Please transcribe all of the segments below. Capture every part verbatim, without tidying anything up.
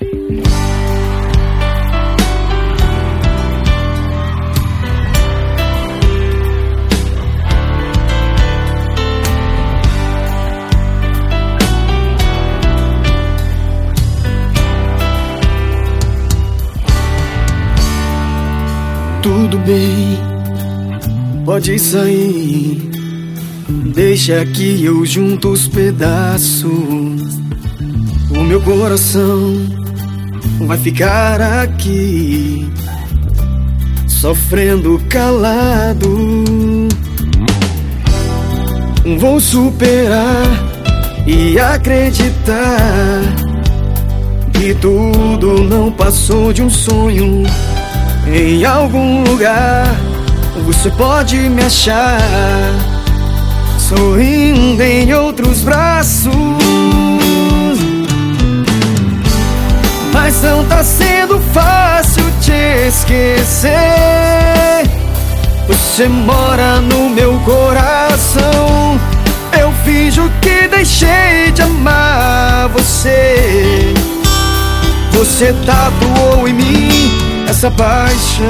Tudo bem, pode sair. Deixa que eu junto os pedaços. O meu coração vai ficar aqui, sofrendo calado. Vou superar e acreditar que tudo não passou de um sonho. Em algum lugar você pode me achar, sorrindo em outros braços. Mas não tá sendo fácil te esquecer. Você mora no meu coração. Eu finjo que deixei de amar você. Você tatuou em mim essa paixão.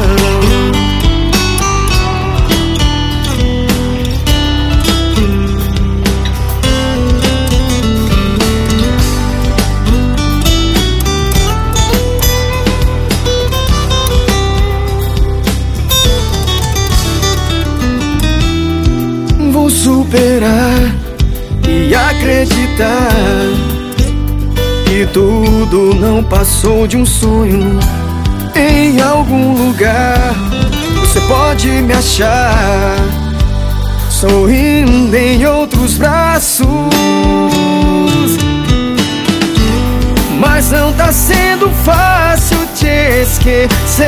Vou superar e acreditar que tudo não passou de um sonho. Em algum lugar você pode me achar, sorrindo em outros braços. Mas não tá sendo fácil te esquecer.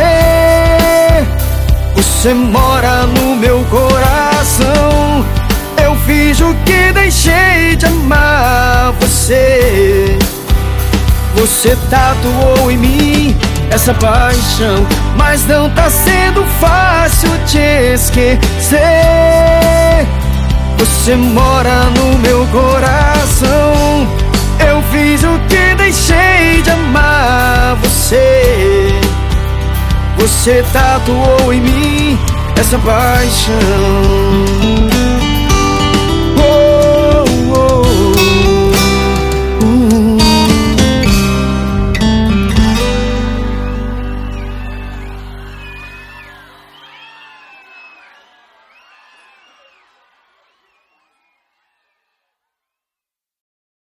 Você mora no meu coração. Eu finjo que deixei de amar você. Você tatuou em mim essa paixão. Mas não tá sendo fácil te esquecer. Você mora no meu coração. Eu fiz o que deixei de amar você. Você tatuou em mim essa paixão.